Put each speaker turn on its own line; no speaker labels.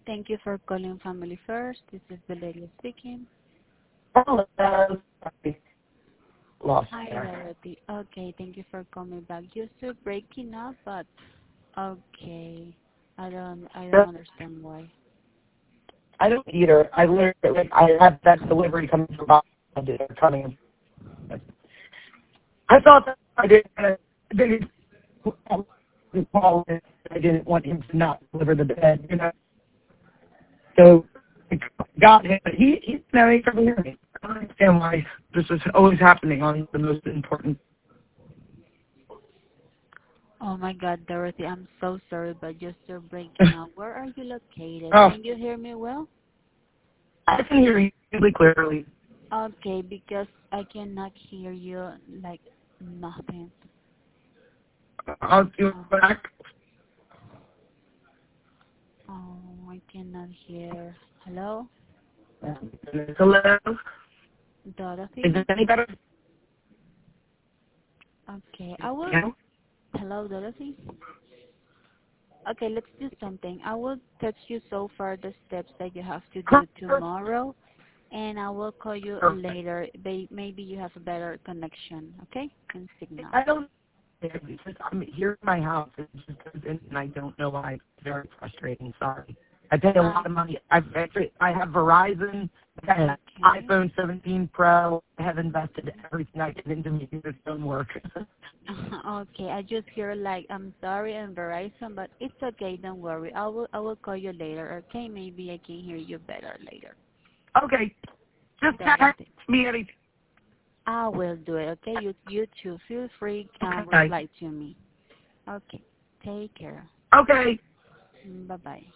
Thank you for calling Family First. This is Valeria speaking.
Hello. Sorry. Lost
Hi,
there.
Dorothy. Okay, thank you for calling back. You're still breaking up, but okay. I don't understand why.
I don't either. I literally, I had that delivery coming from Bob. They're coming. I thought that didn't call it. I didn't want him to not deliver the bed. So I got him, but he's having trouble hearing me. I don't understand why this is always happening on the most important.
Oh my God, Dorothy, I'm so sorry, but you're still breaking up. Where are you located?
Oh,
Can you hear me well?
I can hear you really clearly.
Okay, because I cannot hear you like nothing.
I'll do
Oh,
it back.
oh, I cannot hear. Hello,
Hello? Is
Dorothy?
it any better?
Okay, I will.
Yeah?
Hello, Dorothy? Okay, let's do something. I will text you so far the steps that you have to do tomorrow, and I will call you
Perfect.
later. Maybe you have a better connection, okay? And signal.
I don't. It's just, I'm here in my house. It just goes in, and I don't know why. It's very frustrating. Sorry. I pay a lot of money. I have Verizon. I have
Okay.
iPhone 17 Pro. I have invested everything I can into making this phone work.
Okay, I just hear like I'm sorry and Verizon, but it's okay. Don't worry. I will call you later, okay? Maybe I can hear you better later.
Okay. Just text
Dorothy.
me anything.
I will do it, okay? You too. Feel free
Okay.
reply to me. Okay. Take care.
Okay.
Bye bye.